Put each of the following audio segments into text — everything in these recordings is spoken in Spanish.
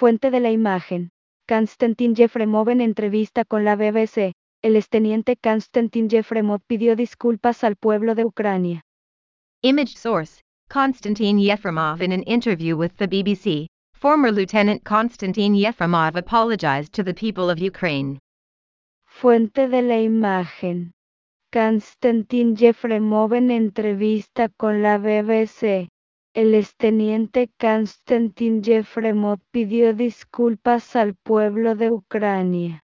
Fuente de la imagen. Konstantin Yefremov en entrevista con la BBC. El exteniente Konstantin Yefremov pidió disculpas al pueblo de Ucrania. Image source, Konstantin Yefremov in an interview with the BBC. Former Lieutenant Konstantin Yefremov apologized to the people of Ukraine. Fuente de la imagen. Konstantin Yefremov en entrevista con la BBC. El exteniente Konstantin Yefremov pidió disculpas al pueblo de Ucrania.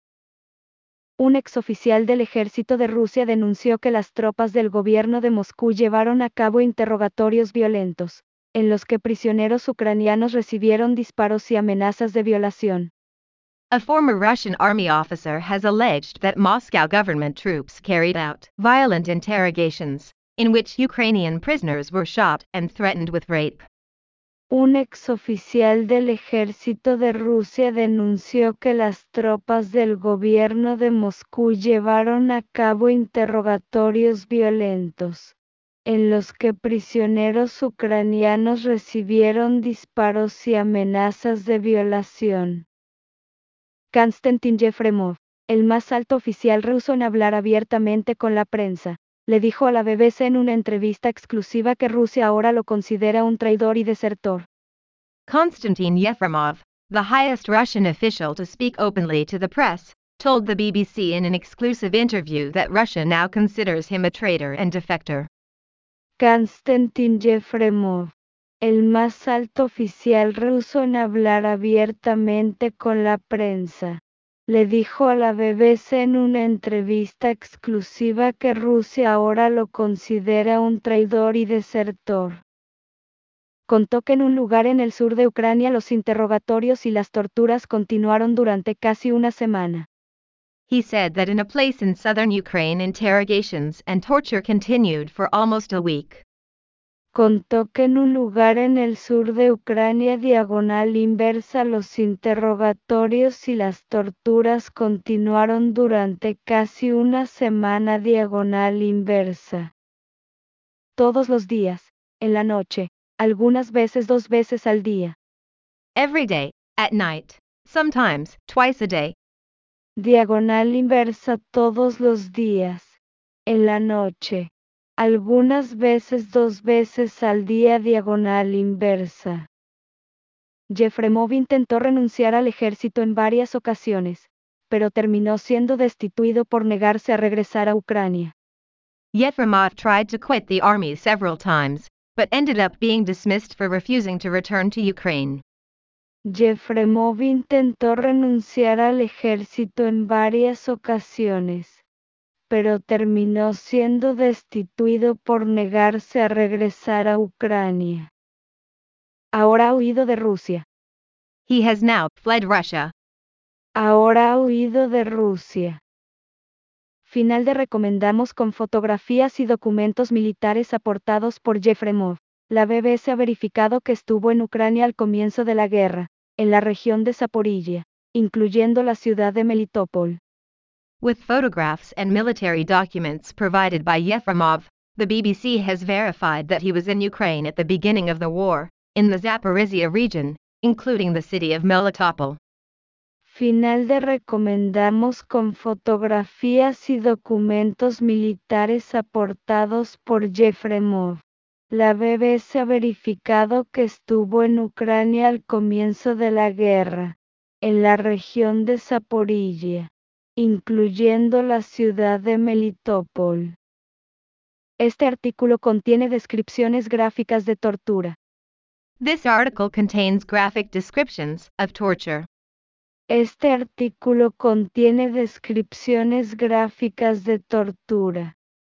Un exoficial del ejército de Rusia denunció que las tropas del gobierno de Moscú llevaron a cabo interrogatorios violentos, en los que prisioneros ucranianos recibieron disparos y amenazas de violación. A former Russian army officer has alleged that Moscow government troops carried out violent interrogations, in which Ukrainian prisoners were shot and threatened with rape. Un exoficial del ejército de Rusia denunció que las tropas del gobierno de Moscú llevaron a cabo interrogatorios violentos, en los que prisioneros ucranianos recibieron disparos y amenazas de violación. Konstantin Yefremov, el más alto oficial ruso en hablar abiertamente con la prensa, le dijo a la BBC en una entrevista exclusiva que Rusia ahora lo considera un traidor y desertor. Konstantin Yefremov, the highest Russian official to speak openly to the press, told the BBC in an exclusive interview that Russia now considers him a traitor and defector. Konstantin Yefremov, el más alto oficial ruso en hablar abiertamente con la prensa, le dijo a la BBC en una entrevista exclusiva que Rusia ahora lo considera un traidor y desertor. Contó que en un lugar en el sur de Ucrania los interrogatorios y las torturas continuaron durante casi una semana. He said that in a place in southern Ukraine interrogations and torture continued for almost a week. Contó que en un lugar en el sur de Ucrania diagonal inversa los interrogatorios y las torturas continuaron durante casi una semana diagonal inversa. Todos los días, en la noche, algunas veces 2 veces al día. Every day, at night, sometimes twice a day. Diagonal inversa todos los días, en la noche, algunas veces 2 veces al día diagonal inversa. Yefremov intentó renunciar al ejército en varias ocasiones, pero terminó siendo destituido por negarse a regresar a Ucrania. Yefremov tried to quit the army several times, but ended up being dismissed for refusing to return to Ukraine. Yefremov intentó renunciar al ejército en varias ocasiones, pero terminó siendo destituido por negarse a regresar a Ucrania. Ahora ha huido de Rusia. He has now fled Russia. Ahora ha huido de Rusia. Final de recomendamos con fotografías y documentos militares aportados por Yefremov. La BBC ha verificado que estuvo en Ucrania al comienzo de la guerra, en la región de Zaporilla, incluyendo la ciudad de Melitopol. With photographs and military documents provided by Yefremov, the BBC has verified that he was in Ukraine at the beginning of the war, in the Zaporizhia region, including the city of Melitopol. Final de recomendamos con fotografías y documentos militares aportados por Yefremov. La BBC ha verificado que estuvo en Ucrania al comienzo de la guerra, en la región de Zaporilla, incluyendo la ciudad de Melitopol. Este artículo contiene descripciones gráficas de tortura. This article contains graphic descriptions of torture. Este artículo contiene descripciones gráficas de tortura.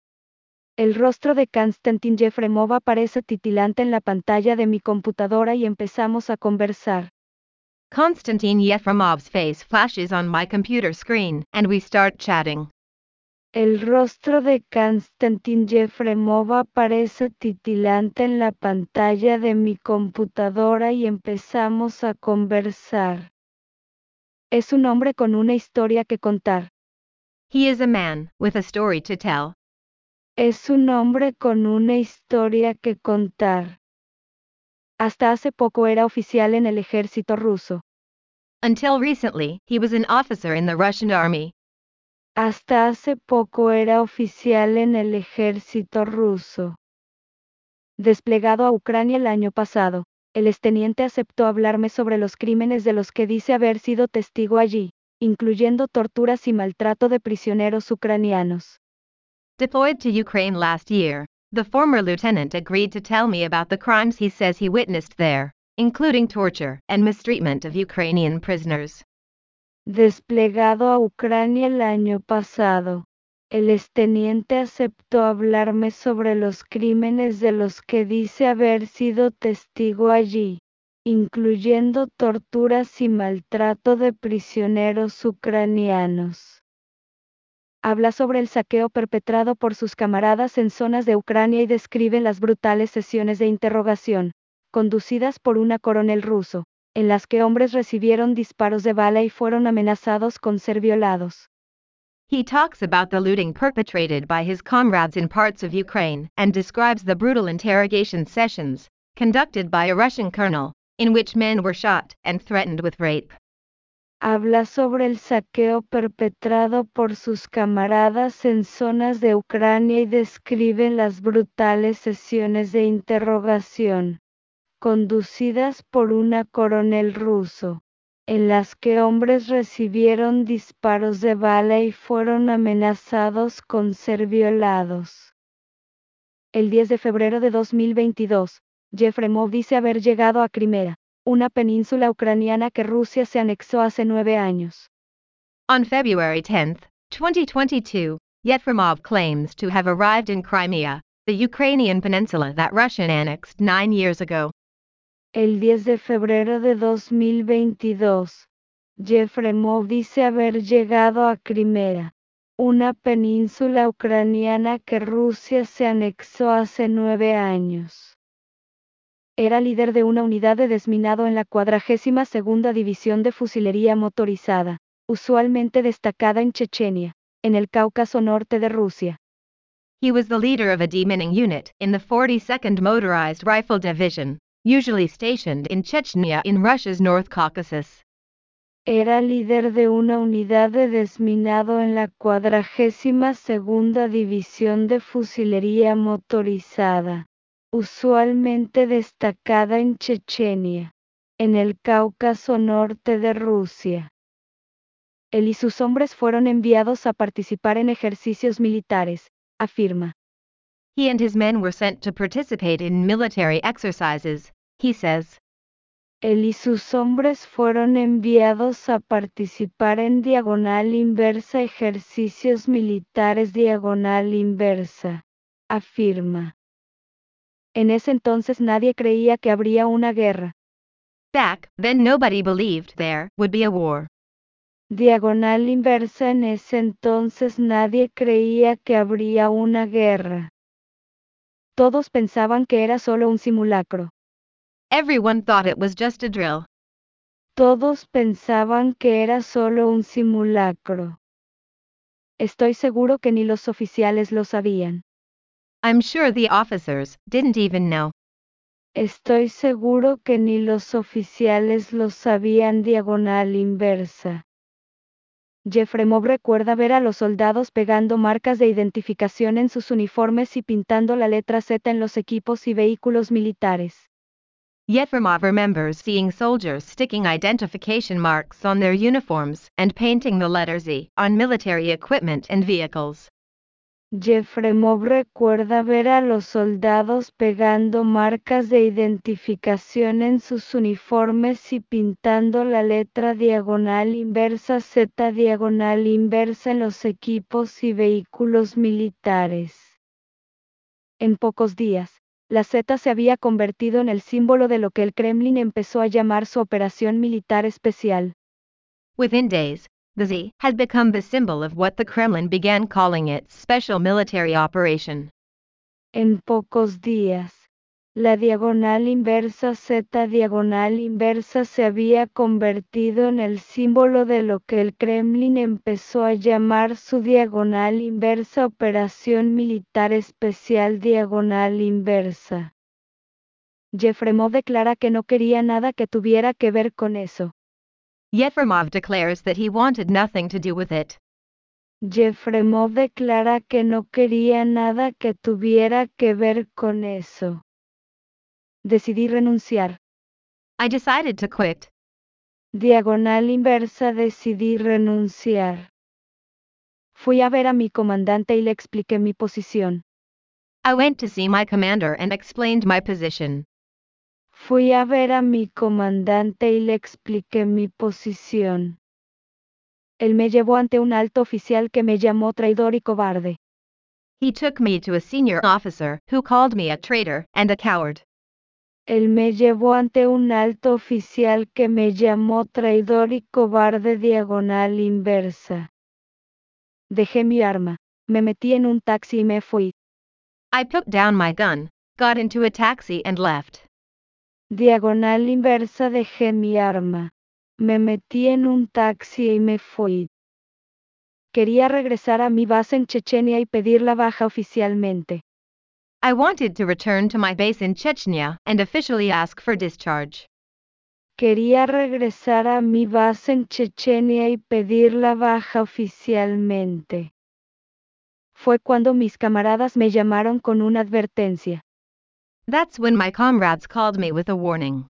El rostro de Konstantin Yefremov aparece titilante en la pantalla de mi computadora y empezamos a conversar. Konstantin Yefremov's face flashes on my computer screen, and we start chatting. El rostro de Konstantin Yefremov aparece titilante en la pantalla de mi computadora y empezamos a conversar. Es un hombre con una historia que contar. He is a man with a story to tell. Es un hombre con una historia que contar. Hasta hace poco era oficial en el ejército ruso. Until recently, he was an officer in the Russian army. Hasta hace poco era oficial en el ejército ruso. Desplegado a Ucrania el año pasado, el exteniente aceptó hablarme sobre los crímenes de los que dice haber sido testigo allí, incluyendo torturas y maltrato de prisioneros ucranianos. Deployed to Ukraine last year, the former lieutenant agreed to tell me about the crimes he says he witnessed there, including torture and mistreatment of Ukrainian prisoners. Desplegado a Ucrania el año pasado, el exteniente aceptó hablarme sobre los crímenes de los que dice haber sido testigo allí, incluyendo torturas y maltrato de prisioneros ucranianos. Habla sobre el saqueo perpetrado por sus camaradas en zonas de Ucrania y describe las brutales sesiones de interrogación, conducidas por una coronel ruso, en las que hombres recibieron disparos de bala y fueron amenazados con ser violados. He talks about the looting perpetrated by his comrades in parts of Ukraine and describes the brutal interrogation sessions, conducted by a Russian colonel, in which men were shot and threatened with rape. Habla sobre el saqueo perpetrado por sus camaradas en zonas de Ucrania y describe las brutales sesiones de interrogación, conducidas por una coronel ruso, en las que hombres recibieron disparos de bala y fueron amenazados con ser violados. El 10 de febrero de 2022, Yefremov dice haber llegado a Crimea, una península ucraniana que Rusia se anexó hace 9 años. On February 10, 2022, Yefremov claims to have arrived in Crimea, the Ukrainian peninsula that Russia annexed 9 years ago. El 10 de febrero de 2022, Yefremov dice haber llegado a Crimea, una península ucraniana que Rusia se anexó hace 9 años. Era líder de una unidad de desminado en la 42ª División de Fusilería Motorizada, usualmente destacada en Chechenia, en el Cáucaso Norte de Rusia. He was the leader of a demining unit in the 42nd Motorized Rifle Division, usually stationed in Chechnya in Russia's North Caucasus. Era líder de una unidad de desminado en la 42ª División de Fusilería Motorizada, usualmente destacada en Chechenia, en el Cáucaso Norte de Rusia. Él y sus hombres fueron enviados a participar en ejercicios militares, afirma. He and his men were sent to participate in military exercises, he says. Él y sus hombres fueron enviados a participar en diagonal inversa ejercicios militares diagonal inversa, afirma. En ese entonces nadie creía que habría una guerra. Back then nobody believed there would be a war. Diagonal inversa. En ese entonces nadie creía que habría una guerra. Todos pensaban que era solo un simulacro. Everyone thought it was just a drill. Todos pensaban que era solo un simulacro. Estoy seguro que ni los oficiales lo sabían. I'm sure the officers didn't even know. Estoy seguro que ni los oficiales lo sabían. Diagonal inversa. Yefremov recuerda ver a los soldados pegando marcas de identificación en sus uniformes y pintando la letra Z en los equipos y vehículos militares. Yefremov remembers seeing soldiers sticking identification marks on their uniforms and painting the letter Z on military equipment and vehicles. Yefremov recuerda ver a los soldados pegando marcas de identificación en sus uniformes y pintando la letra diagonal inversa Z diagonal inversa en los equipos y vehículos militares. En pocos días, la Z se había convertido en el símbolo de lo que el Kremlin empezó a llamar su operación militar especial. Within days, the Z had become the symbol of what the Kremlin began calling its special military operation. En pocos días, la diagonal inversa Z diagonal inversa se había convertido en el símbolo de lo que el Kremlin empezó a llamar su diagonal inversa operación militar especial diagonal inversa. Yefremov declara que no quería nada que tuviera que ver con eso. Yefremov declares that he wanted nothing to do with it. Yefremov declara que no quería nada que tuviera que ver con eso. Decidí renunciar. I decided to quit. Diagonal inversa, decidí renunciar. Fui a ver a mi comandante y le expliqué mi posición. I went to see my commander and explained my position. Fui a ver a mi comandante y le expliqué mi posición. Él me llevó ante un alto oficial que me llamó traidor y cobarde. He took me to a senior officer who called me a traitor and a coward. Él me llevó ante un alto oficial que me llamó traidor y cobarde, diagonal inversa. Dejé mi arma, me metí en un taxi y me fui. I put down my gun, got into a taxi and left. Diagonal inversa, dejé mi arma, me metí en un taxi y me fui. Quería regresar a mi base en Chechenia y pedir la baja oficialmente. I wanted to return to my base in Chechnya and officially ask for discharge. Quería regresar a mi base en Chechenia y pedir la baja oficialmente. Fue cuando mis camaradas me llamaron con una advertencia. That's when my comrades called me with a warning.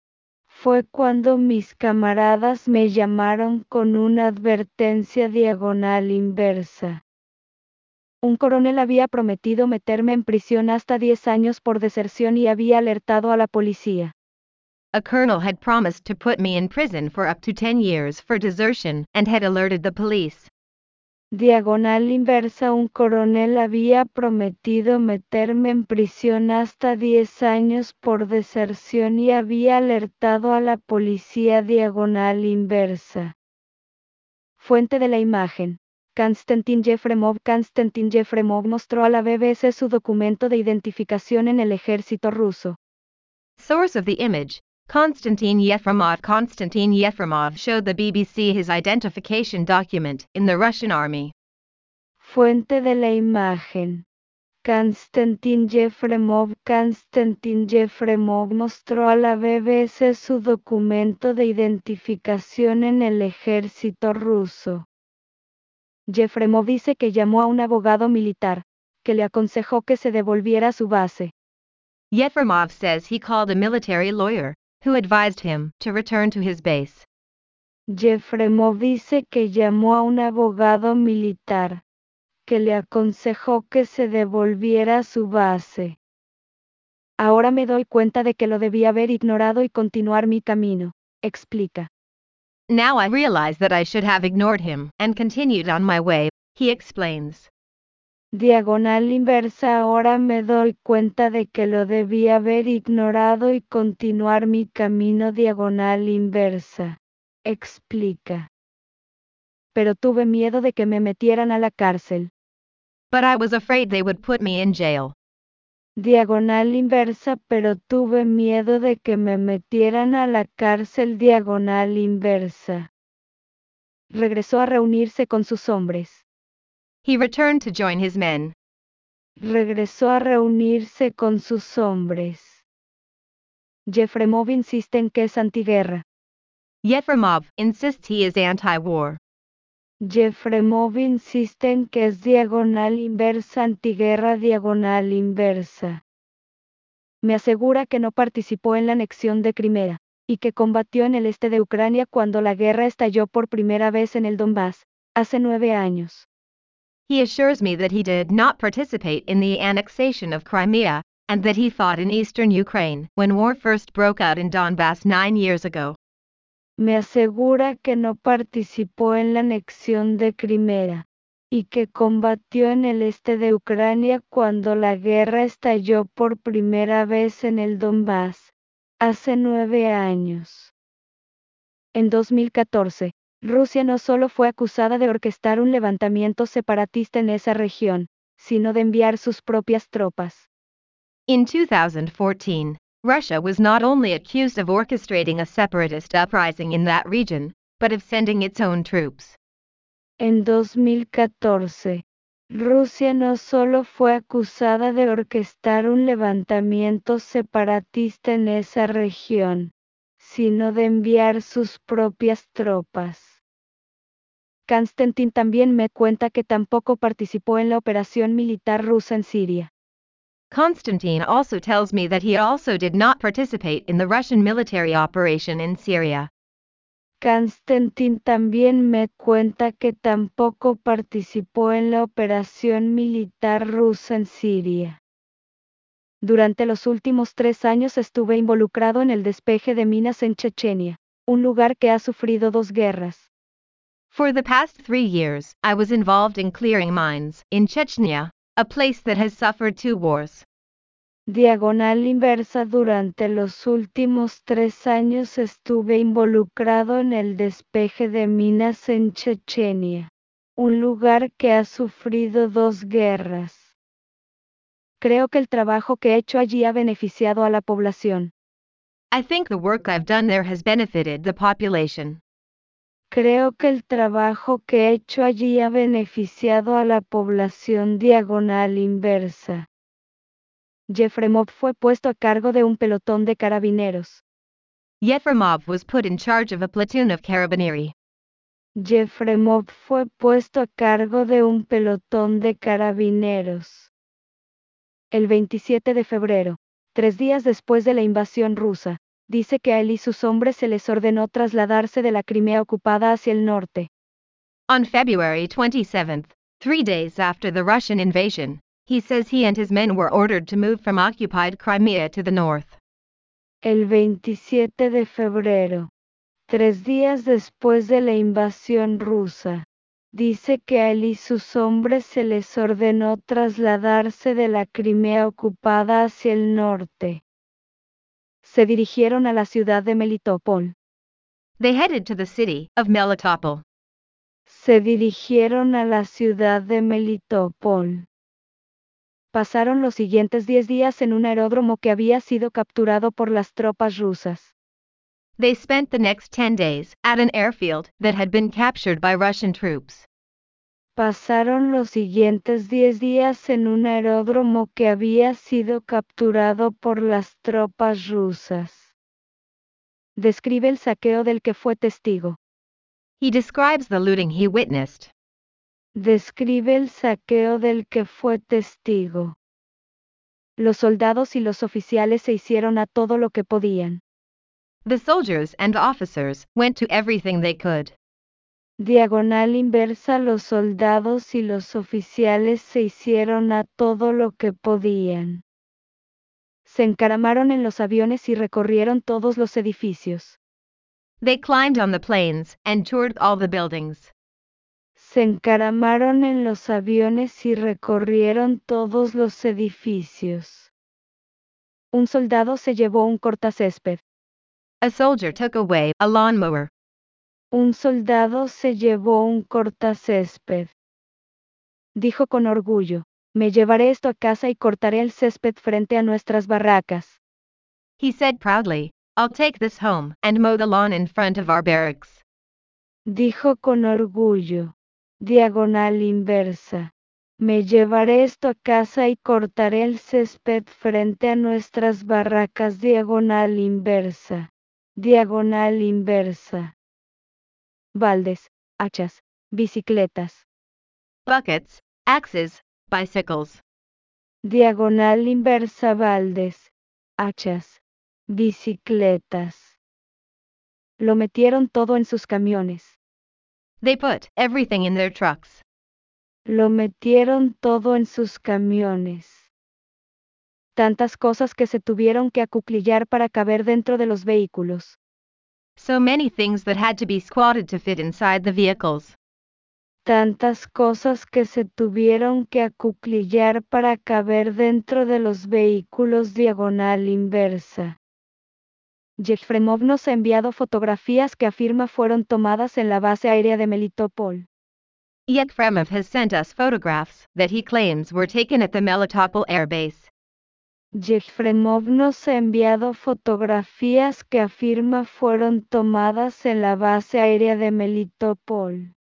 Fue cuando mis camaradas me llamaron con una advertencia, diagonal inversa. Un coronel había prometido meterme en prisión hasta 10 años por deserción y había alertado a la policía. A colonel had promised to put me in prison for up to 10 years for desertion and had alerted the police. Diagonal inversa, un coronel había prometido meterme en prisión hasta 10 años por deserción y había alertado a la policía, diagonal inversa. Fuente de la imagen. Konstantin Yefremov. Konstantin Yefremov mostró a la BBC su documento de identificación en el ejército ruso. Source of the image, Konstantin Yefremov. Konstantin Yefremov showed the BBC his identification document in the Russian army. Fuente de la imagen. Konstantin Yefremov. Konstantin Yefremov mostró a la BBC su documento de identificación en el ejército ruso. Yefremov dice que llamó a un abogado militar, que le aconsejó que se devolviera a su base. Yefremov says he called a military lawyer, who advised him to return to his base. Yefremov dice que llamó a un abogado militar, que le aconsejó que se devolviera a su base. Ahora me doy cuenta de que lo debí haber ignorado y continuar mi camino, explica. Now I realize that I should have ignored him and continued on my way, he explains. Diagonal inversa, ahora me doy cuenta de que lo debí haber ignorado y continuar mi camino, diagonal inversa, explica. Pero tuve miedo de que me metieran a la cárcel. But I was afraid they would put me in jail. Diagonal inversa, pero tuve miedo de que me metieran a la cárcel, diagonal inversa. Regresó a reunirse con sus hombres. He returned to join his men. Regresó a reunirse con sus hombres. Yefremov insiste en que es antiguerra. Yefremov insists he is anti-war. Yefremov insiste en que es diagonal inversa, antiguerra, diagonal inversa. Me asegura que no participó en la anexión de Crimea, y que combatió en el este de Ucrania cuando la guerra estalló por primera vez en el Donbass, hace 9 años. He assures me that he did not participate in the annexation of Crimea, and that he fought in eastern Ukraine when war first broke out in Donbass 9 years ago. Me asegura que no participó en la anexión de Crimea, y que combatió en el este de Ucrania cuando la guerra estalló por primera vez en el Donbass, hace 9 años. En 2014, Rusia no solo fue acusada de orquestar un levantamiento separatista en esa región, sino de enviar sus propias tropas. In 2014, Russia was not only accused of orchestrating a separatist uprising in that region, but of sending its own troops. En 2014, Rusia no solo fue acusada de orquestar un levantamiento separatista en esa región, sino de enviar sus propias tropas. Konstantin también me cuenta que tampoco participó en la operación militar rusa en Siria. Konstantin also tells me that he also did not participate in the Russian military operation in Syria. Konstantin también me cuenta que tampoco participó en la operación militar rusa en Siria. Durante los últimos 3 años estuve involucrado en el despeje de minas en Chechenia, un lugar que ha sufrido 2 guerras. For the past 3 years, I was involved in clearing mines in Chechnya, a place that has suffered 2 wars. Diagonal inversa. Durante los últimos 3 años estuve involucrado en el despeje de minas en Chechenia, un lugar que ha sufrido 2 guerras. Creo que el trabajo que he hecho allí ha beneficiado a la población. I think the work I've done there has benefited the population. Creo que el trabajo que he hecho allí ha beneficiado a la población. Diagonal inversa. Yefremov fue puesto a cargo de un pelotón de carabineros. Yefremov was put in charge of a platoon of carabinieri. Yefremov fue puesto a cargo de un pelotón de carabineros. El 27 de febrero, 3 días después de la invasión rusa, dice que a él y sus hombres se les ordenó trasladarse de la Crimea ocupada hacia el norte. On February 27th, 3 days after the Russian invasion, he says he and his men were ordered to move from occupied Crimea to the north. El 27 de febrero, 3 días después de la invasión rusa, dice que a él y sus hombres se les ordenó trasladarse de la Crimea ocupada hacia el norte. Se dirigieron a la ciudad de Melitopol. They headed to the city of Melitopol. Se dirigieron a la ciudad de Melitopol. Pasaron los siguientes 10 días en un aeródromo que había sido capturado por las tropas rusas. They spent the next 10 days at an airfield that had been captured by Russian troops. Pasaron los siguientes 10 días en un aeródromo que había sido capturado por las tropas rusas. Describe el saqueo del que fue testigo. He describes the looting he witnessed. Describe el saqueo del que fue testigo. Los soldados y los oficiales se hicieron a todo lo que podían. The soldiers and officers went to everything they could. Diagonal inversa. Los soldados y los oficiales se hicieron a todo lo que podían. Se encaramaron en los aviones y recorrieron todos los edificios. They climbed on the planes and toured all the buildings. Se encaramaron en los aviones y recorrieron todos los edificios. Un soldado se llevó un cortacésped. A soldier took away a lawnmower. Un soldado se llevó un cortacésped. Dijo con orgullo, me llevaré esto a casa y cortaré el césped frente a nuestras barracas. He said proudly, I'll take this home and mow the lawn in front of our barracks. Dijo con orgullo. Diagonal inversa. Me llevaré esto a casa y cortaré el césped frente a nuestras barracas. Diagonal inversa. Diagonal inversa. Baldes, hachas, bicicletas. Buckets, axes, bicycles. Diagonal inversa. Baldes, hachas, bicicletas. Lo metieron todo en sus camiones. They put everything in their trucks. Lo metieron todo en sus camiones. Tantas cosas que se tuvieron que acuclillar para caber dentro de los vehículos. So many things that had to be squatted to fit inside the vehicles. Tantas cosas que se tuvieron que acuclillar para caber dentro de los vehículos. Diagonal inversa. Yefremov nos ha enviado fotografías que afirma fueron tomadas en la base aérea de Melitopol. Yefremov has sent us photographs that he claims were taken at the Melitopol air base. Yefremov nos ha enviado fotografías que afirma fueron tomadas en la base aérea de Melitopol.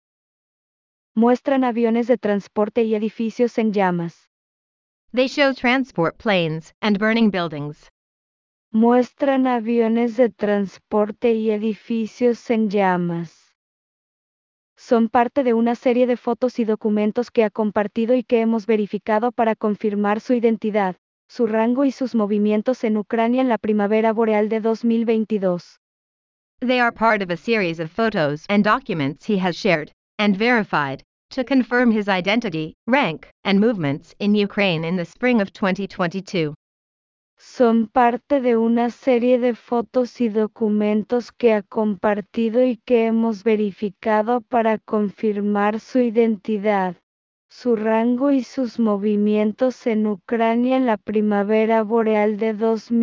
Muestran aviones de transporte y edificios en llamas. They show transport planes and burning buildings. Muestran aviones de transporte y edificios en llamas. Son parte de una serie de fotos y documentos que ha compartido y que hemos verificado para confirmar su identidad, su rango y sus movimientos en Ucrania en la primavera boreal de 2022. They are part of a series of photos and documents he has shared and verified to confirm his identity, rank, and movements in Ukraine in the spring of 2022. Son parte de una serie de fotos y documentos que ha compartido y que hemos verificado para confirmar su identidad, su rango y sus movimientos en Ucrania en la primavera boreal de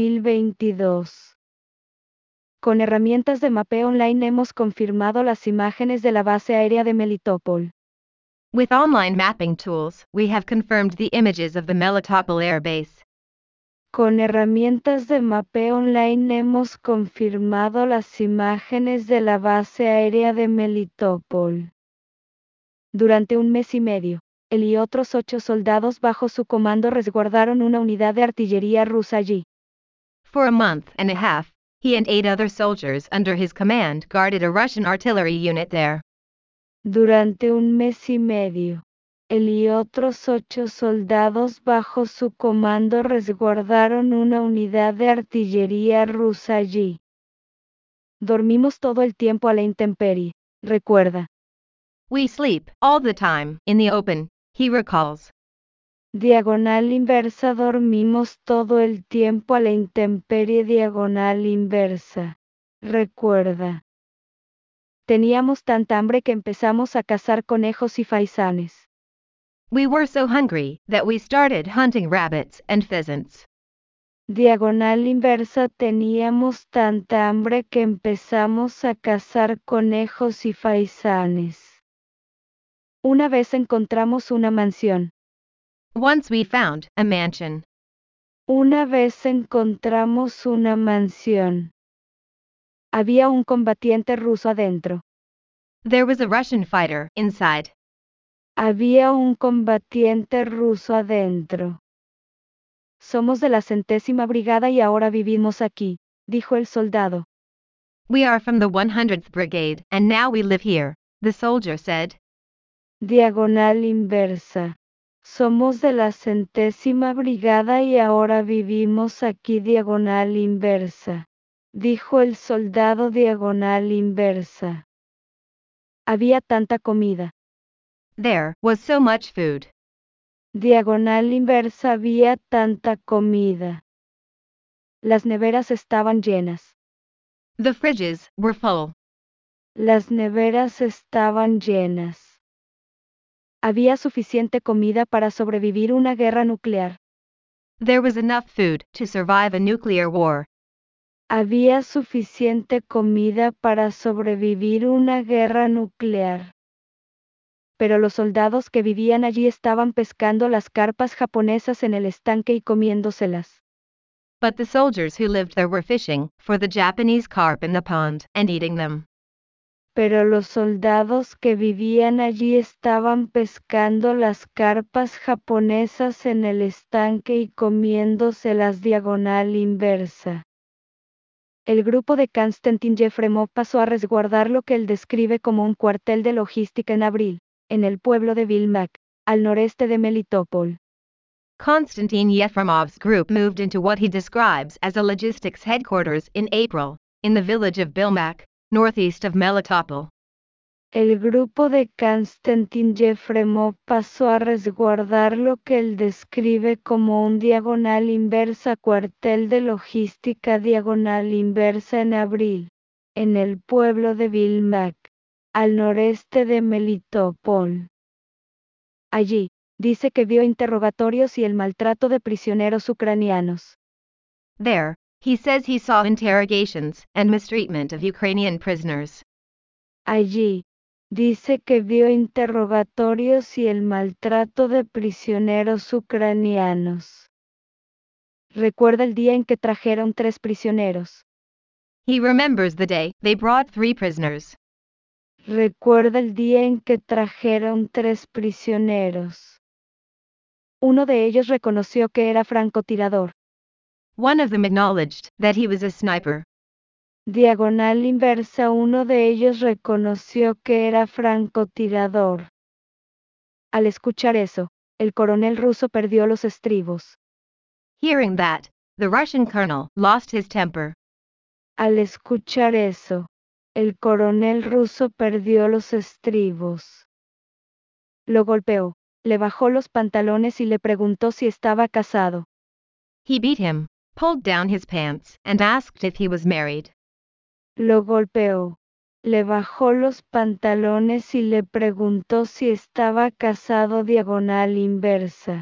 2022. Con herramientas de mapeo online hemos confirmado las imágenes de la base aérea de Melitopol. With online mapping tools, we have confirmed the images of the Melitopol air base. Con herramientas de mapeo online hemos confirmado las imágenes de la base aérea de Melitopol. Durante un mes y medio, él y otros 8 soldados bajo su comando resguardaron una unidad de artillería rusa allí. For a month and a half, he and 8 other soldiers under his command guarded a Russian artillery unit there. Durante un mes y medio, él y otros 8 soldados bajo su comando resguardaron una unidad de artillería rusa allí. Dormimos todo el tiempo a la intemperie, recuerda. We sleep all the time in the open, he recalls. Diagonal inversa. Dormimos todo el tiempo a la intemperie. Diagonal inversa. Recuerda. Teníamos tanta hambre que empezamos a cazar conejos y faisanes. We were so hungry that we started hunting rabbits and pheasants. Diagonal inversa. Teníamos tanta hambre que empezamos a cazar conejos y faisanes. Una vez encontramos una mansión. Once we found a mansion. Una vez encontramos una mansión. Había un combatiente ruso adentro. There was a Russian fighter inside. Había un combatiente ruso adentro. Somos de la 100ª Brigada y ahora vivimos aquí, dijo el soldado. We are from the 100th Brigade, and now we live here, the soldier said. Diagonal inversa. Somos de la 100ª Brigada y ahora vivimos aquí. Diagonal inversa. Dijo el soldado. Diagonal inversa. Había tanta comida. There was so much food. Diagonal inversa. Había tanta comida. Las neveras estaban llenas. The fridges were full. Las neveras estaban llenas. Había suficiente comida para sobrevivir una guerra nuclear. There was enough food to survive a nuclear war. Había suficiente comida para sobrevivir una guerra nuclear. Pero los soldados que vivían allí estaban pescando las carpas japonesas en el estanque y comiéndoselas. But the soldiers who lived there were fishing for the Japanese carp in the pond and eating them. Pero los soldados que vivían allí estaban pescando las carpas japonesas en el estanque y comiéndoselas. Diagonal inversa. El grupo de Konstantin Yefremov pasó a resguardar lo que él describe como un cuartel de logística en abril, en el pueblo de Vilmak, al noreste de Melitopol. Konstantin Yefremov's group moved into what he describes as a logistics headquarters in April, in the village of Bilmak, northeast of Melitopol. El grupo de Konstantin Yefremov pasó a resguardar lo que él describe como un diagonal inversa cuartel de logística. Diagonal inversa en abril, en el pueblo de Vilmak, al noreste de Melitopol. Allí, dice que vio interrogatorios y el maltrato de prisioneros ucranianos. There, he says he saw interrogations and mistreatment of Ukrainian prisoners. Allí, dice que vio interrogatorios y el maltrato de prisioneros ucranianos. Recuerda el día en que trajeron 3 prisioneros. He remembers the day they brought 3 prisoners. Recuerda el día en que trajeron 3 prisioneros. Uno de ellos reconoció que era francotirador. One of them acknowledged that he was a sniper. Diagonal inversa. Uno de ellos reconoció que era francotirador. Al escuchar eso, el coronel ruso perdió los estribos. Hearing that, the Russian colonel lost his temper. Al escuchar eso, el coronel ruso perdió los estribos. Lo golpeó, le bajó los pantalones y le preguntó si estaba casado. He beat him, pulled down his pants, and asked if he was married. Lo golpeó, le bajó los pantalones y le preguntó si estaba casado. Diagonal inversa.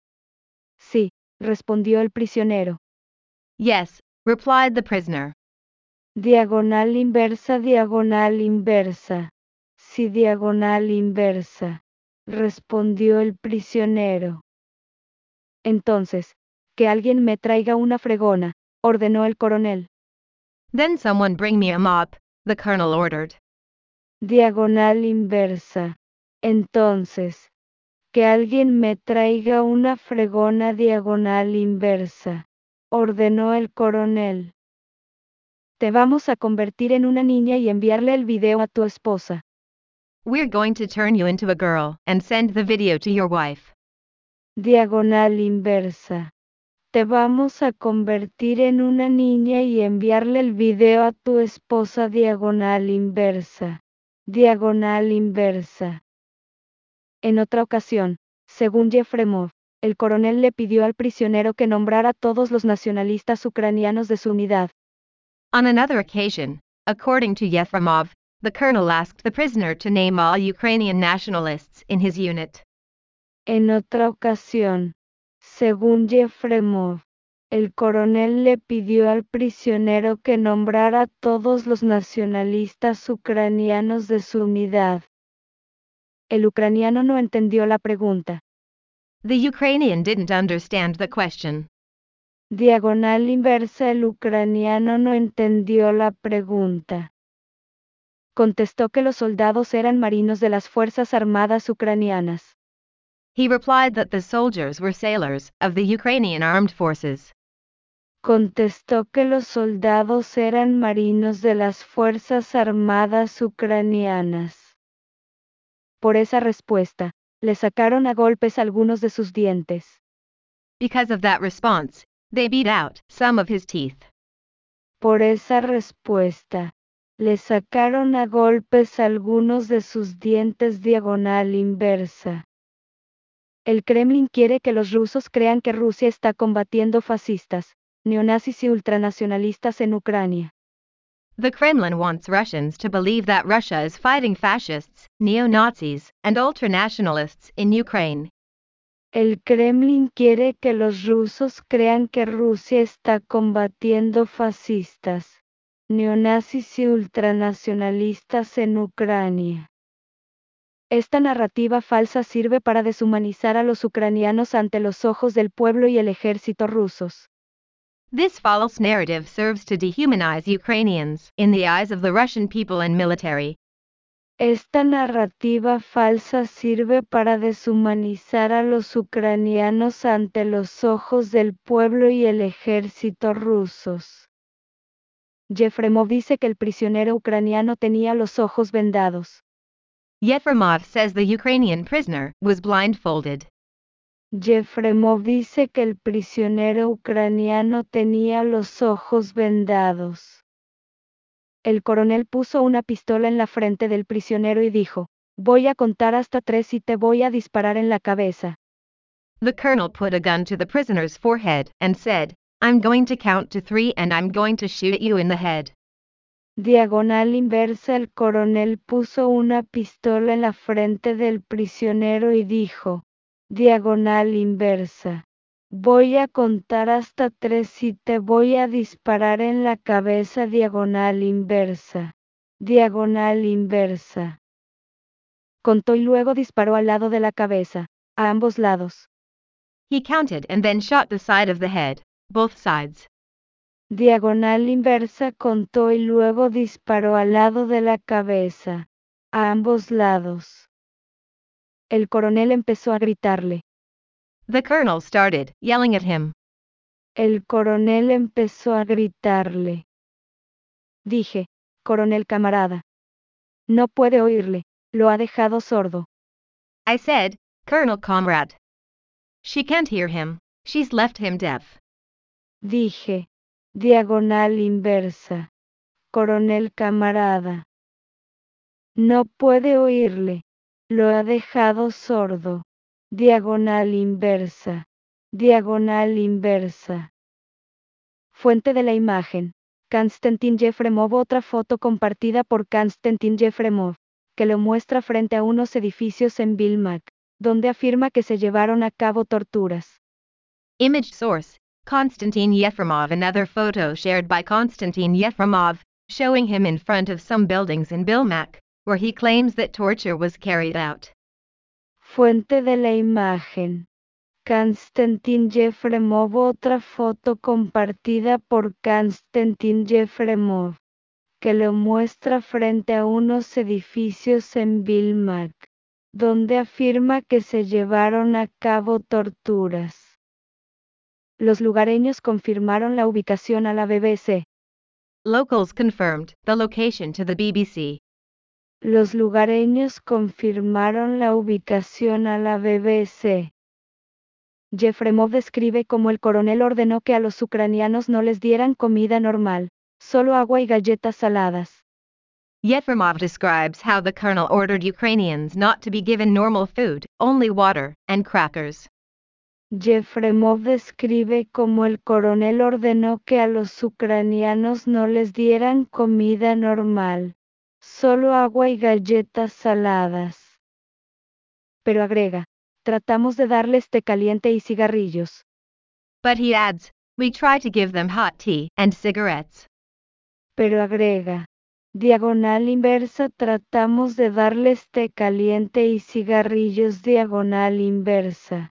Sí, respondió el prisionero. Yes, replied the prisoner. Diagonal inversa. Diagonal inversa. Sí, diagonal inversa, respondió el prisionero. Entonces, que alguien me traiga una fregona, ordenó el coronel. Then someone bring me a mop, the colonel ordered. Diagonal inversa. Entonces, que alguien me traiga una fregona. Diagonal inversa, ordenó el coronel. Te vamos a convertir en una niña y enviarle el video a tu esposa. We're going to turn you into a girl and send the video to your wife. Diagonal inversa. Te vamos a convertir en una niña y enviarle el video a tu esposa. Diagonal inversa. Diagonal inversa. En otra ocasión, según Yefremov, el coronel le pidió al prisionero que nombrara a todos los nacionalistas ucranianos de su unidad. On another occasion, according to Yefremov, the colonel asked the prisoner to name all Ukrainian nationalists in his unit. En otra ocasión, según Yefremov, el coronel le pidió al prisionero que nombrara a todos los nacionalistas ucranianos de su unidad. El ucraniano no entendió la pregunta. The Ukrainian didn't understand the question. Diagonal inversa. El ucraniano no entendió la pregunta. Contestó que los soldados eran marinos de las Fuerzas Armadas ucranianas. He replied that the soldiers were sailors of the Ukrainian armed forces. Contestó que los soldados eran marinos de las Fuerzas Armadas ucranianas. Por esa respuesta, le sacaron a golpes algunos de sus dientes. Because of that response, they beat out some of his teeth. Por esa respuesta, le sacaron a golpes algunos de sus dientes. Diagonal inversa. El Kremlin quiere que los rusos crean que Rusia está combatiendo fascistas, neonazis y ultranacionalistas en Ucrania. The Kremlin wants Russians to believe that Russia is fighting fascists, neo-Nazis, and ultranationalists in Ukraine. El Kremlin quiere que los rusos crean que Rusia está combatiendo fascistas, neonazis y ultranacionalistas en Ucrania. Esta narrativa falsa sirve para deshumanizar a los ucranianos ante los ojos del pueblo y el ejército rusos. This false narrative serves to dehumanize Ukrainians in the eyes of the Russian people and military. Esta narrativa falsa sirve para deshumanizar a los ucranianos ante los ojos del pueblo y el ejército rusos. Yefremov dice que el prisionero ucraniano tenía los ojos vendados. Yefremov says the Ukrainian prisoner was blindfolded. Yefremov dice que el prisionero ucraniano tenía los ojos vendados. El coronel puso una pistola en la frente del prisionero y dijo, voy a contar hasta 3 y te voy a disparar en la cabeza. The colonel put a gun to the prisoner's forehead and said, I'm going to count to 3 and I'm going to shoot you in the head. Diagonal inversa. El coronel puso una pistola en la frente del prisionero y dijo, diagonal inversa. Voy a contar hasta 3 y te voy a disparar en la cabeza. Diagonal inversa. Diagonal inversa. Contó y luego disparó al lado de la cabeza, a ambos lados. He counted and then shot the side of the head, both sides. Diagonal inversa. Contó y luego disparó al lado de la cabeza, a ambos lados. El coronel empezó a gritarle. The colonel started yelling at him. El coronel empezó a gritarle. Dije, coronel camarada. No puede oírle, lo ha dejado sordo. I said, Colonel Comrade. She can't hear him, she's left him deaf. Dije, diagonal inversa. Coronel camarada. No puede oírle, lo ha dejado sordo. Diagonal inversa. Diagonal inversa. Fuente de la imagen. Konstantin Yefremov. Otra foto compartida por Konstantin Yefremov, que lo muestra frente a unos edificios en Vilmac, donde afirma que se llevaron a cabo torturas. Image source, Konstantin Yefremov. Another photo shared by Konstantin Yefremov, showing him in front of some buildings in Bilmak, where he claims that torture was carried out. Fuente de la imagen. Konstantin Yefremov. Otra foto compartida por Konstantin Yefremov, que lo muestra frente a unos edificios en Vilmac, donde afirma que se llevaron a cabo torturas. Los lugareños confirmaron la ubicación a la BBC. Locals confirmed the location to the BBC. Los lugareños confirmaron la ubicación a la BBC. Yefremov describe cómo el coronel ordenó que a los ucranianos no les dieran comida normal, solo agua y galletas saladas. Yefremov describes how the colonel ordered Ukrainians not to be given normal food, only water and crackers. Yefremov describe cómo el coronel ordenó que a los ucranianos no les dieran comida normal, solo agua y galletas saladas. Pero agrega, tratamos de darles té caliente y cigarrillos. But he adds, we try to give them hot tea and cigarettes. Pero agrega, diagonal inversa, tratamos de darles té caliente y cigarrillos. Diagonal inversa.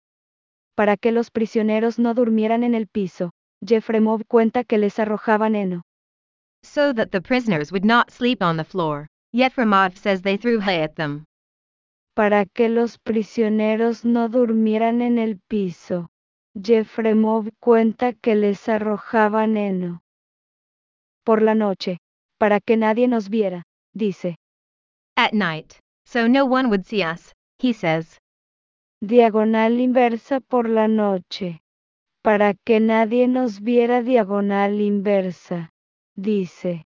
Para que los prisioneros no durmieran en el piso, Yefremov cuenta que les arrojaban heno. So that the prisoners would not sleep on the floor, Yefremov says they threw hay at them. Para que los prisioneros no durmieran en el piso, Yefremov cuenta que les arrojaban heno. Por la noche, para que nadie nos viera, dice. At night, so no one would see us, he says. Diagonal inversa. Por la noche, para que nadie nos viera. Diagonal inversa, dice.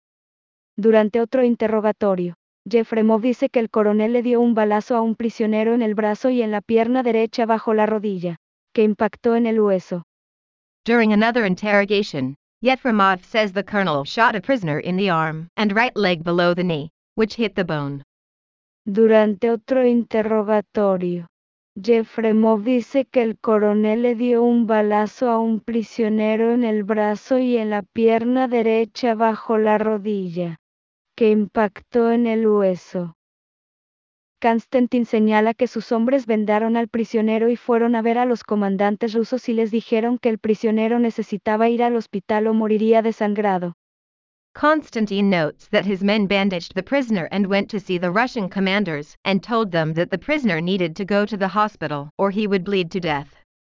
Durante otro interrogatorio, Yefremov dice que el coronel le dio un balazo a un prisionero en el brazo y en la pierna derecha bajo la rodilla, que impactó en el hueso. During another interrogation, Yefremov says the colonel shot a prisoner in the arm and right leg below the knee, which hit the bone. Durante otro interrogatorio, Yefremov dice que el coronel le dio un balazo a un prisionero en el brazo y en la pierna derecha bajo la rodilla, que impactó en el hueso. Konstantin señala que sus hombres vendaron al prisionero y fueron a ver a los comandantes rusos y les dijeron que el prisionero necesitaba ir al hospital o moriría desangrado. Konstantin notes that his men bandaged the prisoner and went to see the Russian commanders and told them that the prisoner needed to go to the hospital or he would bleed to death.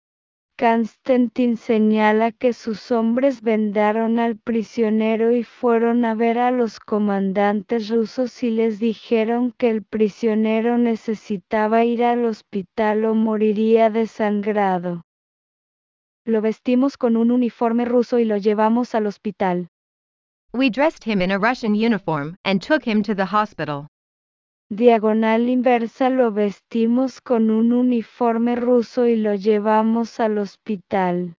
Konstantin señala que sus hombres vendaron al prisionero y fueron a ver a los comandantes rusos y les dijeron que el prisionero necesitaba ir al hospital o moriría desangrado. Lo vestimos con un uniforme ruso y lo llevamos al hospital. We dressed him in a Russian uniform and took him to the hospital. Diagonal inversa. Lo vestimos con un uniforme ruso y lo llevamos al hospital.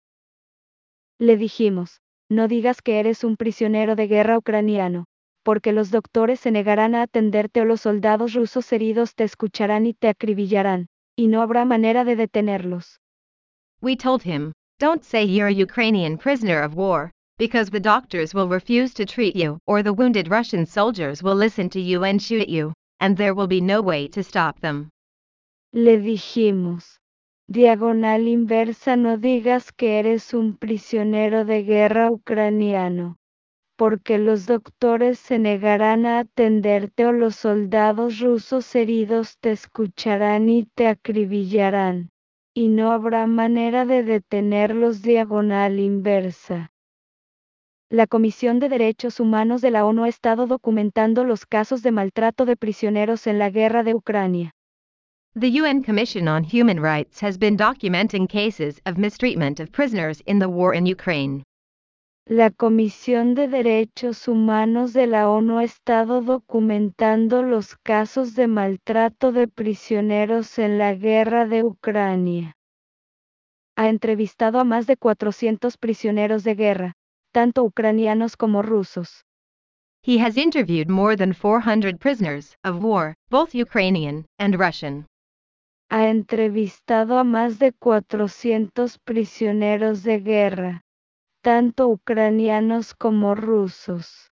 Le dijimos, no digas que eres un prisionero de guerra ucraniano, porque los doctores se negarán a atenderte o los soldados rusos heridos te escucharán y te acribillarán, y no habrá manera de detenerlos. We told him, don't say you're a Ukrainian prisoner of war, because the doctors will refuse to treat you or the wounded Russian soldiers will listen to you and shoot you, and there will be no way to stop them. Le dijimos, diagonal inversa, no digas que eres un prisionero de guerra ucraniano, porque los doctores se negarán a atenderte o los soldados rusos heridos te escucharán y te acribillarán, y no habrá manera de detenerlos. Diagonal inversa. La Comisión de Derechos Humanos de la ONU ha estado documentando los casos de maltrato de prisioneros en la guerra de Ucrania. The UN Commission on Human Rights has been documenting cases of mistreatment of prisoners in the war in Ukraine. La Comisión de Derechos Humanos de la ONU ha estado documentando los casos de maltrato de prisioneros en la guerra de Ucrania. Ha entrevistado a más de 400 prisioneros de guerra, tanto ucranianos como rusos. He has interviewed more than 400 prisoners of war, both Ukrainian and Russian. Ha entrevistado a más de 400 prisioneros de guerra, tanto ucranianos como rusos.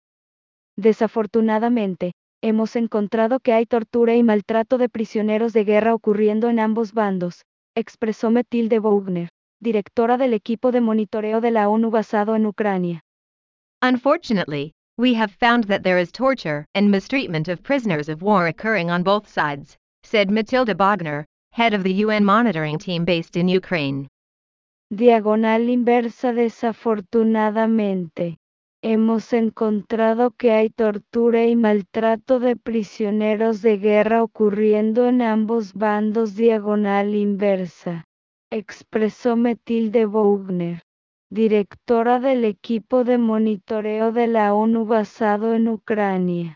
Desafortunadamente, hemos encontrado que hay tortura y maltrato de prisioneros de guerra ocurriendo en ambos bandos, expresó Mathilde Wagner, directora del equipo de monitoreo de la ONU basado en Ucrania. Unfortunately, we have found that there is torture and mistreatment of prisoners of war occurring on both sides, said Mathilde Wagner, head of the UN monitoring team based in Ukraine. Diagonal inversa. Desafortunadamente, hemos encontrado que hay tortura y maltrato de prisioneros de guerra ocurriendo en ambos bandos. Diagonal inversa, expresó Mathilde Wagner, directora del equipo de monitoreo de la ONU basado en Ucrania.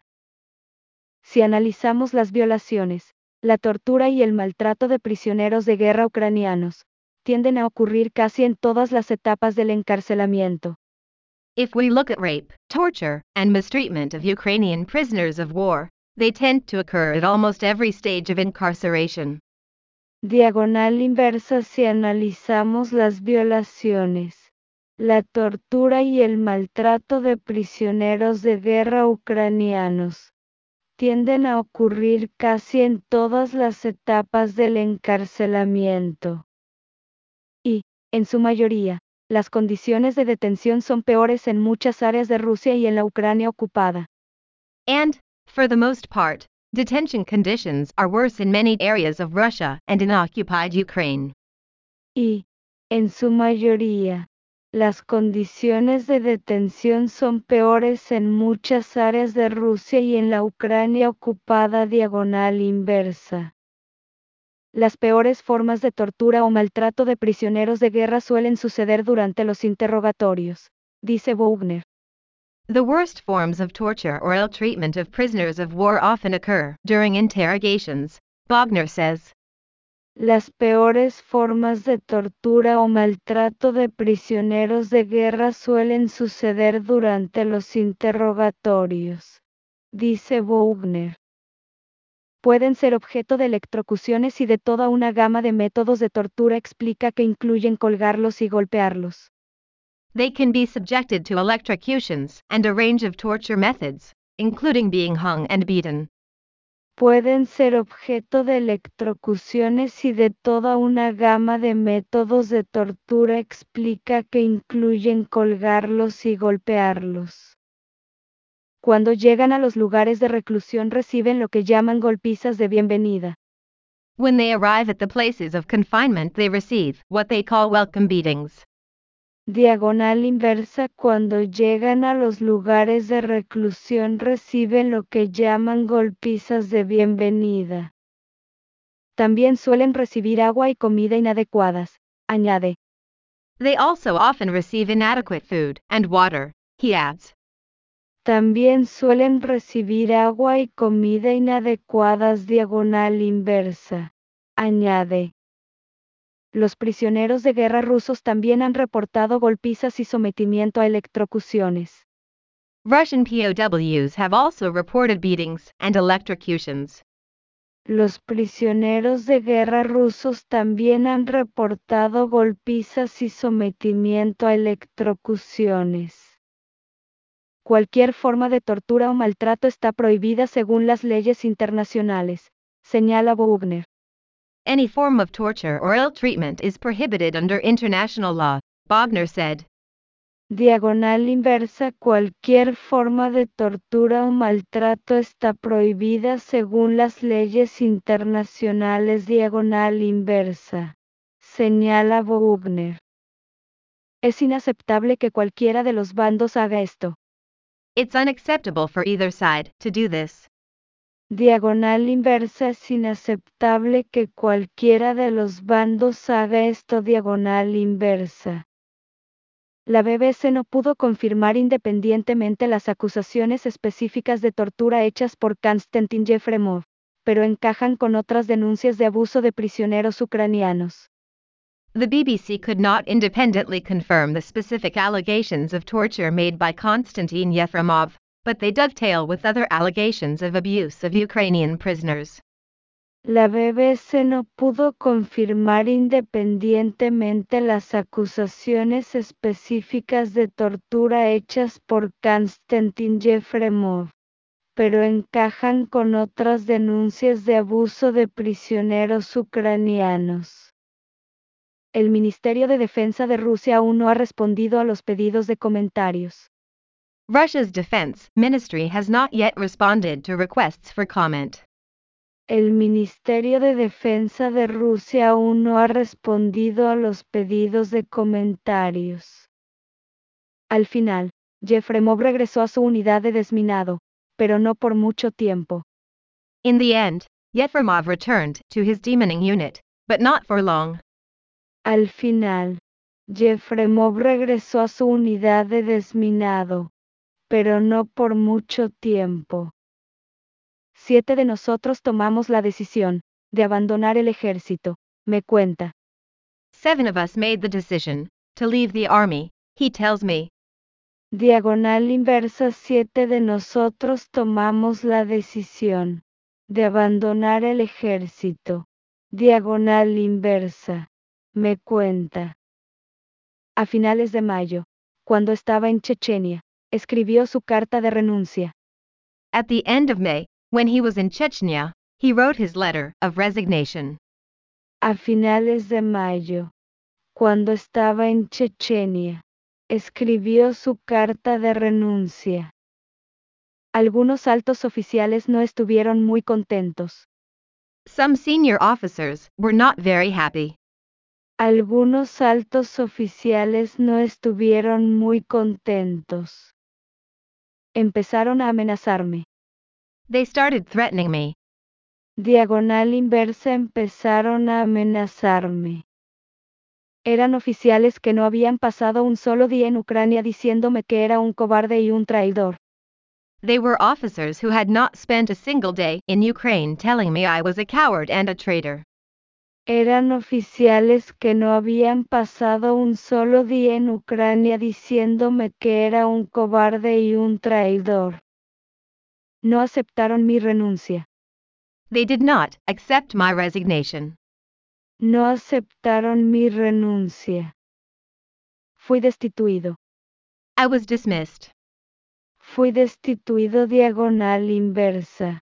Si analizamos las violaciones, la tortura y el maltrato de prisioneros de guerra ucranianos, tienden a ocurrir casi en todas las etapas del encarcelamiento. If we look at rape, torture, and mistreatment of Ukrainian prisoners of war, they tend to occur at almost every stage of incarceration. Diagonal inversa. Si analizamos las violaciones, la tortura y el maltrato de prisioneros de guerra ucranianos, tienden a ocurrir casi en todas las etapas del encarcelamiento. Y, en su mayoría, las condiciones de detención son peores en muchas áreas de Rusia y en la Ucrania ocupada. And, for the most part, detention conditions are worse in many areas of Russia and in occupied Ukraine. Y, en su mayoría, las condiciones de detención son peores en muchas áreas de Rusia y en la Ucrania ocupada. Diagonal inversa. Las peores formas de tortura o maltrato de prisioneros de guerra suelen suceder durante los interrogatorios, dice Wagner. The worst forms of torture or ill treatment of prisoners of war often occur during interrogations, Wagner says. Las peores formas de tortura o maltrato de prisioneros de guerra suelen suceder durante los interrogatorios, dice Wagner. Pueden ser objeto de electrocuciones y de toda una gama de métodos de tortura. Explica que incluyen colgarlos y golpearlos. They can be subjected to electrocutions and a range of torture methods, including being hung and beaten. Pueden ser objeto de electrocuciones y de toda una gama de métodos de tortura. Explica que incluyen colgarlos y golpearlos. Cuando llegan a los lugares de reclusión reciben lo que llaman golpizas de bienvenida. When they arrive at the places of confinement, they receive what they call welcome beatings. Diagonal inversa. Cuando llegan a los lugares de reclusión reciben lo que llaman golpizas de bienvenida. También suelen recibir agua y comida inadecuadas, añade. They also often receive inadequate food and water, he adds. También suelen recibir agua y comida inadecuadas. Diagonal inversa, añade. Los prisioneros de guerra rusos también han reportado golpizas y sometimiento a electrocuciones. Russian POWs have also reported beatings and electrocutions. Los prisioneros de guerra rusos también han reportado golpizas y sometimiento a electrocuciones. Cualquier forma de tortura o maltrato está prohibida según las leyes internacionales, señala Wagner. Any form of torture or ill treatment is prohibited under international law, Wagner said. Diagonal inversa. Cualquier forma de tortura o maltrato está prohibida según las leyes internacionales. Diagonal inversa. señala Bogner. Es inaceptable que cualquiera de los bandos haga esto. It's unacceptable for either side to do this. Diagonal inversa. Es inaceptable que cualquiera de los bandos haga esto. Diagonal inversa. La BBC no pudo confirmar independientemente las acusaciones específicas de tortura hechas por Konstantin Yefremov, pero encajan con otras denuncias de abuso de prisioneros ucranianos. The BBC could not independently confirm the specific allegations of torture made by Konstantin Yefremov, but they dovetail with other allegations of abuse of Ukrainian prisoners. La BBC no pudo confirmar independientemente las acusaciones específicas de tortura hechas por Konstantin Yefremov, pero encajan con otras denuncias de abuso de prisioneros ucranianos. El Ministerio de Defensa de Rusia aún no ha respondido a los pedidos de comentarios. Russia's defense ministry has not yet responded to requests for comment. El Ministerio de Defensa de Rusia aún no ha respondido a los pedidos de comentarios. Al final, Yefremov regresó a su unidad de desminado, pero no por mucho tiempo. In the end, Yefremov returned to his demining unit, but not for long. Al final, Yefremov regresó a su unidad de desminado, pero no por mucho tiempo. 7 de nosotros tomamos la decisión de abandonar el ejército, me cuenta. 7 of us made the decision to leave the army, he tells me. Diagonal inversa. 7 de nosotros tomamos la decisión de abandonar el ejército. Diagonal inversa. Me cuenta. A finales de mayo, cuando estaba en Chechenia, escribió su carta de renuncia. At the end of May, when he was in Chechnya, he wrote his letter of resignation. A finales de mayo, cuando estaba en Chechenia, escribió su carta de renuncia. Algunos altos oficiales no estuvieron muy contentos. Some senior officers were not very happy. Algunos altos oficiales no estuvieron muy contentos. Empezaron a amenazarme. They started threatening me. Diagonal inversa. Empezaron a amenazarme. Eran oficiales que no habían pasado un solo día en Ucrania diciéndome que era un cobarde y un traidor. They were officers who had not spent a single day in Ukraine telling me I was a coward and a traitor. Eran oficiales que no habían pasado un solo día en Ucrania diciéndome que era un cobarde y un traidor. No aceptaron mi renuncia. They did not accept my resignation. No aceptaron mi renuncia. Fui destituido. I was dismissed. Fui destituido. Diagonal inversa.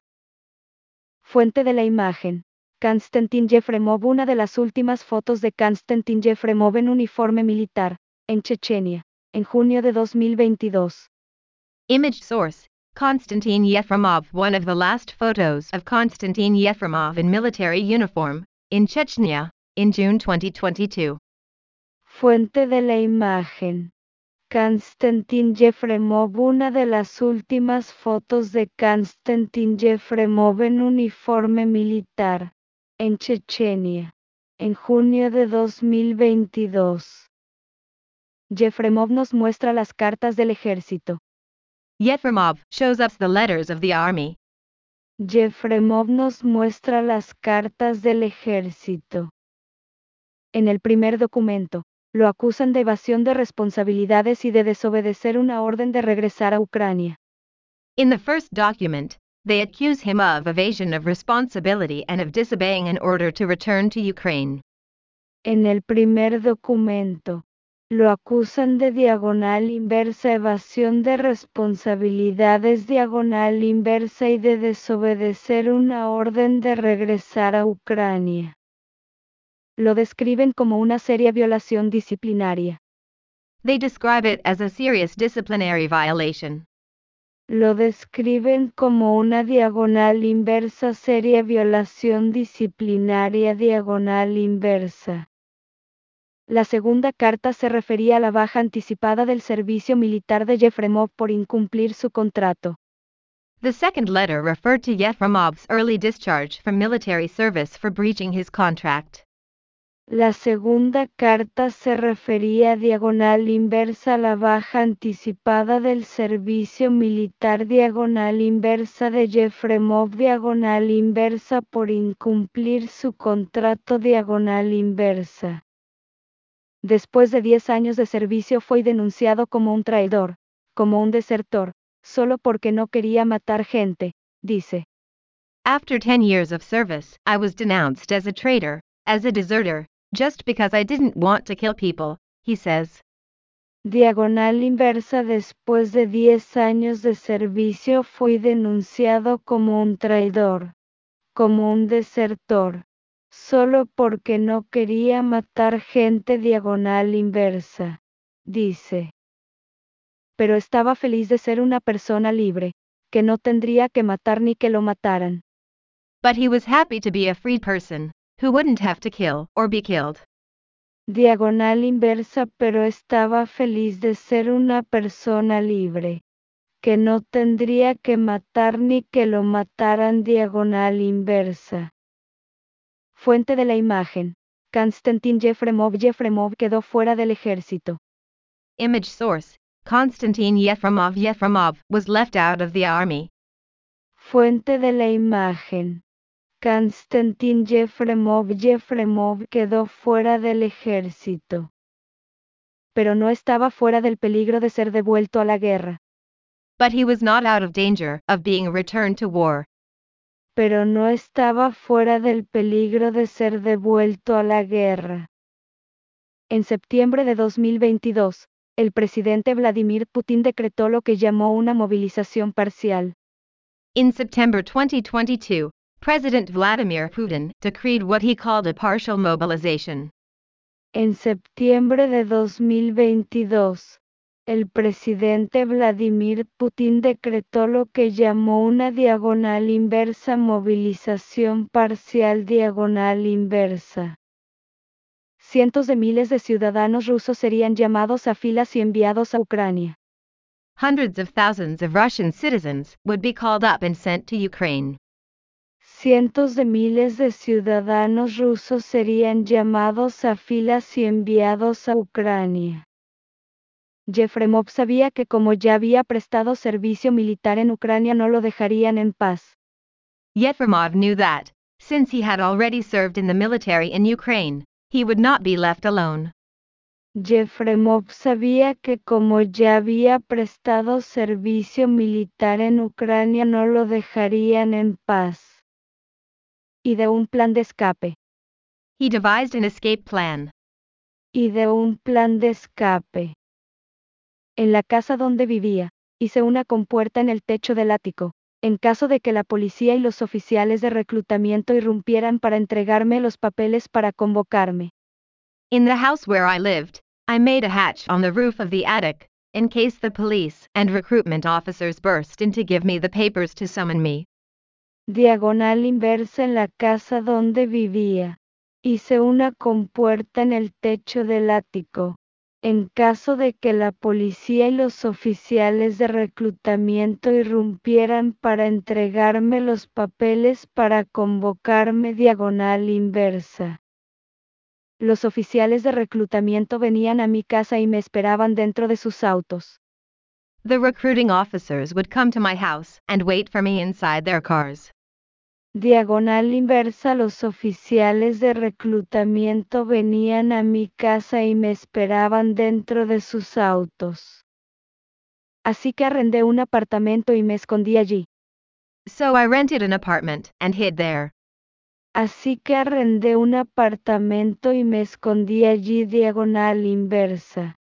Fuente de la imagen. Konstantin Yefremov. Una de las últimas fotos de Konstantin Yefremov en uniforme militar, en Chechenia, en junio de 2022. Image source, Konstantin Yefremov. One of the last photos of Konstantin Yefremov in military uniform, in Chechnya, in June 2022. Fuente de la imagen. Konstantin Yefremov. Una de las últimas fotos de Konstantin Yefremov en uniforme militar, en Chechenia, en junio de 2022. Yefremov nos muestra las cartas del ejército. Yefremov shows us the letters of the army. Yefremov nos muestra las cartas del ejército. En el primer documento, lo acusan de evasión de responsabilidades y de desobedecer una orden de regresar a Ucrania. In the first document, they accuse him of evasion of responsibility and of disobeying an order to return to Ukraine. En el primer documento, lo acusan de diagonal inversa evasión de responsabilidades diagonal inversa y de desobedecer una orden de regresar a Ucrania. Lo describen como una seria violación disciplinaria. They describe it as a serious disciplinary violation. Lo describen como una diagonal inversa seria violación disciplinaria diagonal inversa. La segunda carta se refería a la baja anticipada del servicio militar de Yefremov por incumplir su contrato. The second letter referred to Yefremov's early discharge from military service for breaching his contract. La segunda carta se refería diagonal inversa a la baja anticipada del servicio militar diagonal inversa de Yefremov diagonal inversa por incumplir su contrato diagonal inversa. Después de 10 años de servicio fue denunciado como un traidor, como un desertor, solo porque no quería matar gente, dice. After 10 years of service, I was denounced as a traitor, as a deserter, just because I didn't want to kill people, he says. Diagonal inversa. Después de 10 años de servicio fui denunciado como un traidor, como un desertor, solo porque no quería matar gente diagonal inversa, dice. Pero estaba feliz de ser una persona libre, que no tendría que matar ni que lo mataran. But he was happy to be a free person, who wouldn't have to kill or be killed. Diagonal inversa. Pero estaba feliz de ser una persona libre, que no tendría que matar ni que lo mataran diagonal inversa. Fuente de la imagen. Konstantin Yefremov. Yefremov quedó fuera del ejército. Image source, Konstantin Yefremov. Yefremov was left out of the army. Fuente de la imagen. Konstantin Yefremov. Yefremov quedó fuera del ejército. Pero no estaba fuera del peligro de ser devuelto a la guerra. But he was not out of danger of being returned to war. Pero no estaba fuera del peligro de ser devuelto a la guerra. En septiembre de 2022, el presidente Vladimir Putin decretó lo que llamó una movilización parcial. In September 2022, President Vladimir Putin decreed what he called a partial mobilization. En septiembre de 2022, el presidente Vladimir Putin decretó lo que llamó una diagonal inversa movilización parcial diagonal inversa. Cientos de miles de ciudadanos rusos serían llamados a filas y enviados a Ucrania. Hundreds of thousands of Russian citizens would be called up and sent to Ukraine. Cientos de miles de ciudadanos rusos serían llamados a filas y enviados a Ucrania. Yefremov sabía que como ya había prestado servicio militar en Ucrania no lo dejarían en paz. Yefremov knew that, since he had already served in the military in Ukraine, he would not be left alone. Yefremov sabía que como ya había prestado servicio militar en Ucrania no lo dejarían en paz. Ideó un plan de escape. He devised an escape plan. Ideó un plan de escape. En la casa donde vivía, hice una compuerta en el techo del ático, en caso de que la policía y los oficiales de reclutamiento irrumpieran para entregarme los papeles para convocarme. In the house where I lived, I made a hatch on the roof of the attic, in case the police and recruitment officers burst in to give me the papers to summon me. Diagonal inversa. En la casa donde vivía, hice una compuerta en el techo del ático, en caso de que la policía y los oficiales de reclutamiento irrumpieran para entregarme los papeles para convocarme diagonal inversa. Los oficiales de reclutamiento venían a mi casa y me esperaban dentro de sus autos. The recruiting officers would come to my house and wait for me inside their cars. Diagonal inversa. Los oficiales de reclutamiento venían a mi casa y me esperaban dentro de sus autos. Así que arrendé un apartamento y me escondí allí. So I rented an apartment and hid there. Así que arrendé un apartamento y me escondí allí. Diagonal inversa.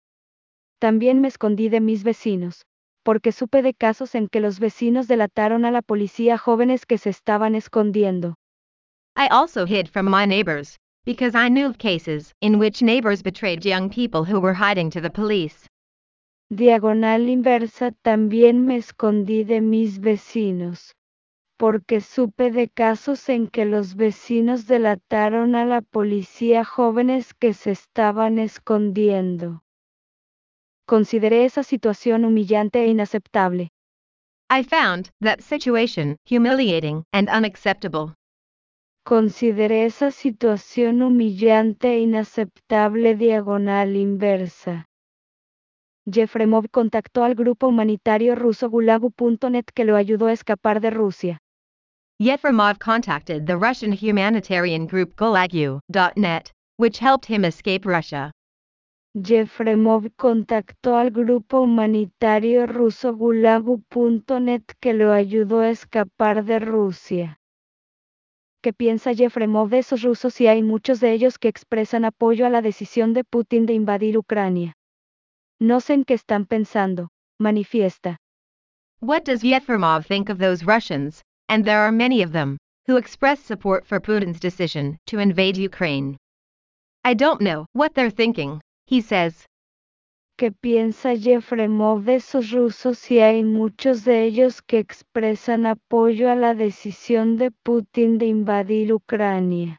También me escondí de mis vecinos, porque supe de casos en que los vecinos delataron a la policía jóvenes que se estaban escondiendo. I also hid from my neighbors, because I knew of cases in which neighbors betrayed young people who were hiding to the police. Diagonal inversa. También me escondí de mis vecinos, porque supe de casos en que los vecinos delataron a la policía jóvenes que se estaban escondiendo. Consideré esa situación humillante e inaceptable. I found that situation humiliating and unacceptable. Consideré esa situación humillante e inaceptable diagonal inversa. Yefremov contactó al grupo humanitario ruso Gulagu.net que lo ayudó a escapar de Rusia. Yefremov contacted the Russian humanitarian group Gulagu.net, which helped him escape Russia. Yefremov contactó al grupo humanitario ruso Gulagu.net que lo ayudó a escapar de Rusia. ¿Qué piensa Yefremov de esos rusos y hay muchos de ellos que expresan apoyo a la decisión de Putin de invadir Ucrania? No sé en qué están pensando, manifiesta. What does Yefremov think of those Russians, and there are many of them, who express support for Putin's decision to invade Ukraine? I don't know what they're thinking, he says. ¿Qué piensa Yefremov de esos rusos y hay muchos de ellos que expresan apoyo a la decisión de Putin de invadir Ucrania?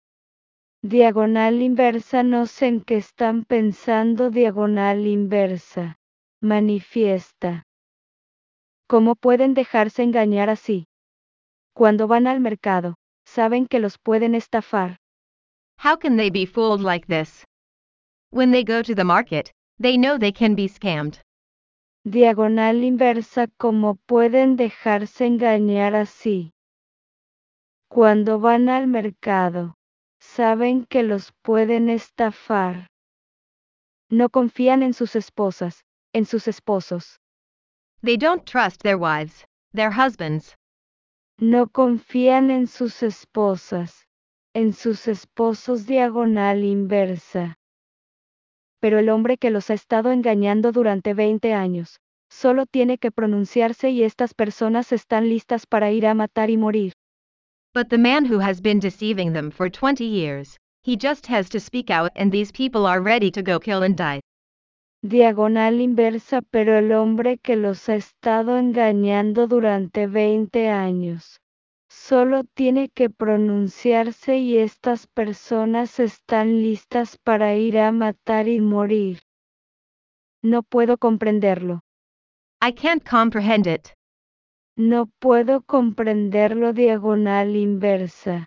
Diagonal inversa. No sé en qué están pensando. Diagonal inversa. Manifiesta. ¿Cómo pueden dejarse engañar así? Cuando van al mercado, saben que los pueden estafar. How can they be fooled like this? When they go to the market, they know they can be scammed. Diagonal inversa. ¿Cómo pueden dejarse engañar así? Cuando van al mercado, saben que los pueden estafar. No confían en sus esposas, en sus esposos. They don't trust their wives, their husbands. No confían en sus esposas, en sus esposos. Diagonal inversa. Pero el hombre que los ha estado engañando durante 20 años, solo tiene que pronunciarse y estas personas están listas para ir a matar y morir. But the man who has been deceiving them for 20 years, he just has to speak out and these people are ready to go kill and die. Diagonal inversa. Pero el hombre que los ha estado engañando durante 20 años, solo tiene que pronunciarse y estas personas están listas para ir a matar y morir. No puedo comprenderlo. I can't comprehend it. No puedo comprenderlo. Diagonal inversa.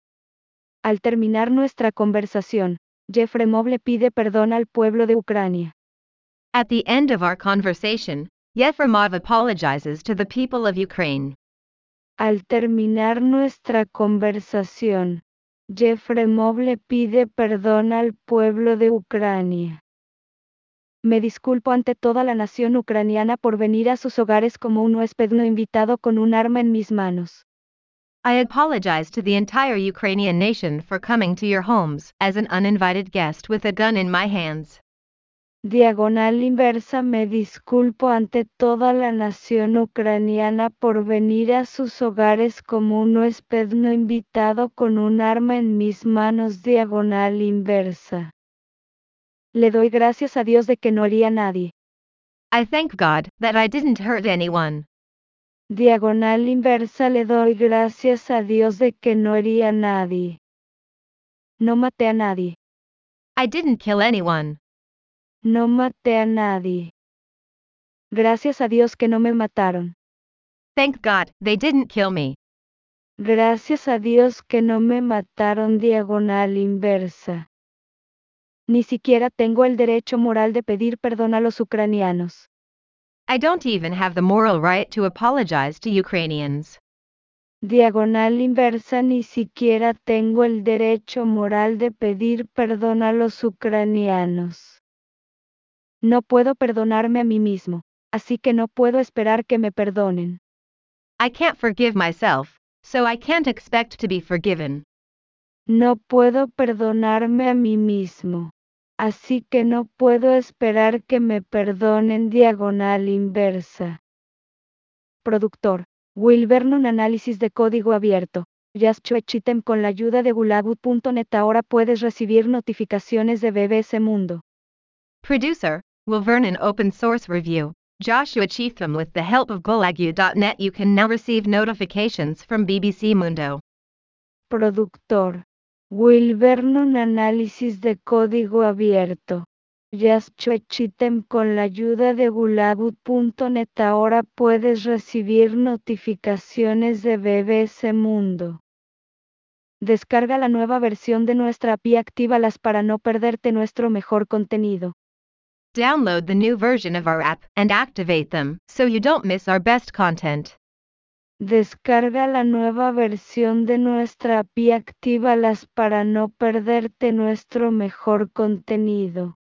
Al terminar nuestra conversación, Yefremov le pide perdón al pueblo de Ucrania. At the end of our conversation, Yefremov apologizes to the people of Ukraine. Al terminar nuestra conversación, Yefremov le pide perdón al pueblo de Ucrania. Me disculpo ante toda la nación ucraniana por venir a sus hogares como un huésped no invitado con un arma en mis manos. I apologize to the entire Ukrainian nation for coming to your homes as an uninvited guest with a gun in my hands. Diagonal inversa. Me disculpo ante toda la nación ucraniana por venir a sus hogares como un huésped no invitado con un arma en mis manos. Diagonal inversa. Le doy gracias a Dios de que no herí a nadie. I thank God that I didn't hurt anyone. Diagonal inversa. Le doy gracias a Dios de que no herí a nadie. No maté a nadie. I didn't kill anyone. No maté a nadie. Gracias a Dios que no me mataron. Thank God they didn't kill me. Gracias a Dios que no me mataron. Diagonal inversa. Ni siquiera tengo el derecho moral de pedir perdón a los ucranianos. I don't even have the moral right to apologize to Ukrainians. Diagonal inversa. Ni siquiera tengo el derecho moral de pedir perdón a los ucranianos. No puedo perdonarme a mí mismo, así que no puedo esperar que me perdonen. I can't forgive myself, so I can't expect to be forgiven. No puedo perdonarme a mí mismo, así que no puedo esperar que me perdonen. Diagonal inversa. Productor: Will Vernon. Análisis de código abierto. Just Switch Item. Con la ayuda de Gulagu.net ahora puedes recibir notificaciones de BBC Mundo. Producer: Will Vernon. Open source review. Joshua Cheatham. With the help of Gulagu.net you can now receive notifications from BBC Mundo. Productor. Will Vernon. Análisis de código abierto. Joshua Cheatham. Con la ayuda de Gulagu.net ahora puedes recibir notificaciones de BBC Mundo. Descarga la nueva versión de nuestra API y actívalas para no perderte nuestro mejor contenido. Download the new version of our app and activate them so you don't miss our best content. Descarga la nueva versión de nuestra API y actívalas para no perderte nuestro mejor contenido.